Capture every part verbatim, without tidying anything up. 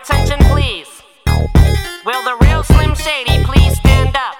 attention, please? Will the real Slim Shady please stand up?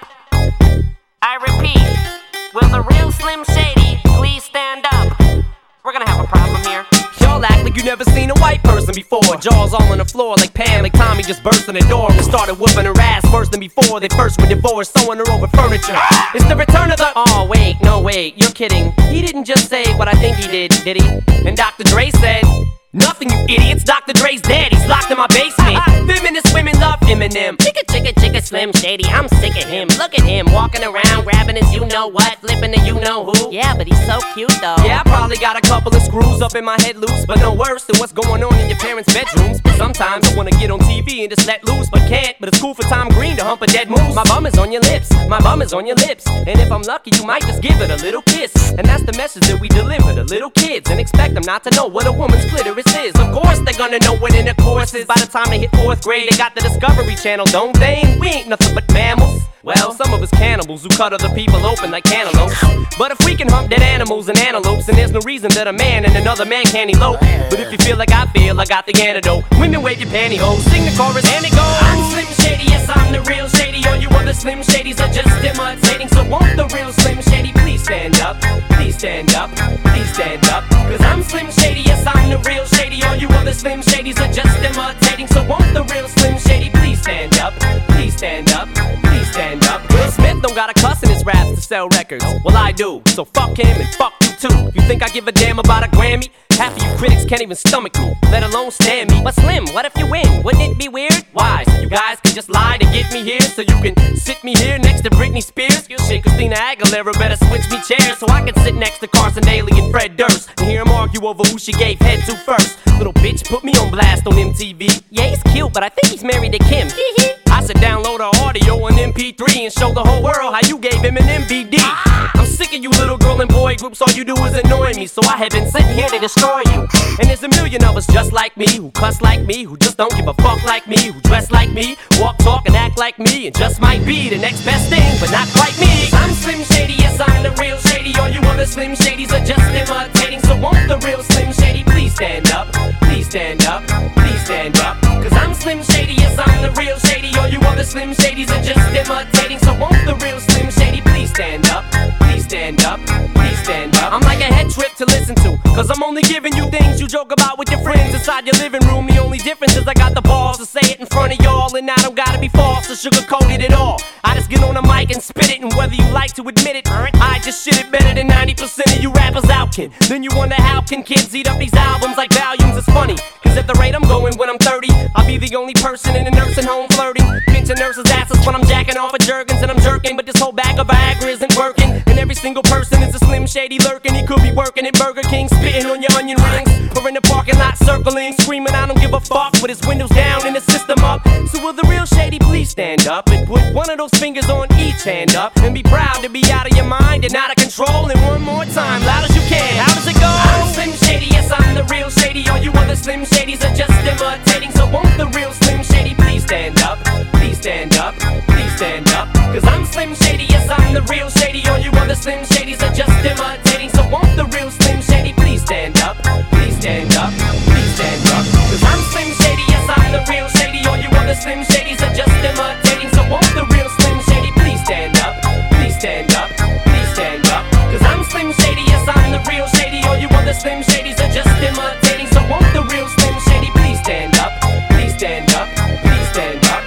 I repeat, will the real Slim Shady please stand up? We're gonna have a problem here. Y'all act like you never seen a white person before. Jaws all on the floor like Pam, like Tommy just burst in the door and started whooping her ass worse than before. They first were divorced, sewing her over furniture. It's the return of the... Oh, wait, no, wait, you're kidding. He didn't just say what I think he did, did he? And Doctor Dre said... Nothing, you idiots. Doctor Dre's dead. He's locked in my basement. Feminist women love Eminem. Chicka, chicka, chicka, Slim Shady. I'm sick of him. Look at him walking around, grabbing his you-know-what, flipping the you-know-who. Yeah, but he's so cute, though. Yeah, I probably got a couple of screws up in my head loose, but no worse than what's going on in your parents' bedrooms. But sometimes I wanna get on T V and just let loose, but can't. But it's cool for Tom Green to hump a dead moose. My bum is on your lips. My bum is on your lips. And if I'm lucky, you might just give it a little kiss. And that's the message that we deliver to little kids, and expect them not to know what a woman's clitoris is. Of course they're gonna know what intercourse is. By the time they hit fourth grade, they got the Discovery Channel, don't they? We ain't nothing but mammals. Well, some of us cannibals who cut other people open like cantaloupes. But if we can hump dead animals and antelopes, then there's no reason that a man and another man can't elope. But if you feel like I feel, I got the antidote. Women wave your pantyhose, sing the chorus and it goes. I'm Slim Shady, yes I'm the real Shady. All you other Slim Shadys are just imitating. So won't the real Slim Shady please stand up? Please stand up, please stand up. Cause I'm Slim Shady, yes I'm the real Shady. All you other Slim Shadys are just imitating. So won't the real Slim Shady please stand up? Please stand up, please stand up. Will Smith don't got a cuss in his raps to sell records. Well I do, so fuck him and fuck you too. You think I give a damn about a Grammy? Half of you critics can't even stomach me, let alone stand me. But Slim, what if you win? Wouldn't it be weird? Why? So you guys can just lie to get me here, so you can sit me here next to Britney Spears? Shit, Christina Aguilera better switch me chairs so I can sit next to Carson Daly and Fred Durst and hear them argue over who she gave head to first. Little bitch put me on blast on M T V. Yeah, he's cute, but I think he's married to Kim. I should download her audio on M P three and show the whole world how you gave him an M V D. I'm sick of you little girl and boy groups, all you do is annoy me, so I have been sitting here to destroy you. And there's a million of us just like me, who cuss like me, who just don't give a fuck like me, who dress like me, walk, talk, and act like me, and just might be the next best thing, but not quite me. I'm Slim Shady, yes I'm the real Shady. All you other Slim Shadys are just imitating. So won't the real Slim Shady please stand up? Please stand up, please stand up. Cause I'm Slim Shady, yes I'm the real Shady. All you other Slim Shadys are just imitating. So won't the real Slim Shady please stand up? Please stand up, please stand up. I'm like a head trip to listen to, cause I'm only giving you things you joke about with your friends inside your living room. The only difference is I got the balls to say it in front of y'all, and I don't gotta be false or sugarcoated at all. I just get on the mic and spit it, and whether you like to admit it, I just shit it better than ninety percent of you rappers out, kid. Then you wonder how can kids eat up these albums like volumes. It's funny, cause at the rate I'm going when I'm thirty, I'll be the only person in a nursing home flirting, pinching nurses' asses when I'm jacking off at Jergens and I'm jerking. But this whole bag of Viagra isn't working, and every single person is a Slim Shady lurking. He could be working at Burger King, spitting on your onion rings, or in the parking lot circling, screaming I don't give a fuck with his windows down and the system up. So will the real Shady please stand up and put one of those fingers on each hand up and be proud to be out of your mind and out of control? And one more time, loud as you can. How does it go? I'm Slim Shady, yes I'm the real Shady. All you other Slim Shadys are just imitating. So won't the real Slim Shady please stand up? Please stand up, please stand up. Cause I'm Slim Shady, yes I'm the real Shady. All you other Slim Shadys are just imitating. So won't the real Slim Shady please stand up? Please stand up, please stand up. Cause I'm Slim Shady, yes I'm the real Shady. All you other Slim Shadys are just imitating. So won't the real Slim Shady please stand up? Please stand up, please stand up. Cause I'm Slim Shady, yes I'm the real Shady. All you other Slim Shadys are just imitating. So won't the real Slim Shady please stand up? Please stand up, please stand up.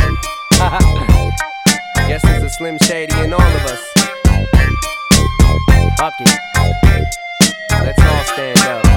Guess there's a Slim Shady in all of us. Fuck it. Let's all stand up.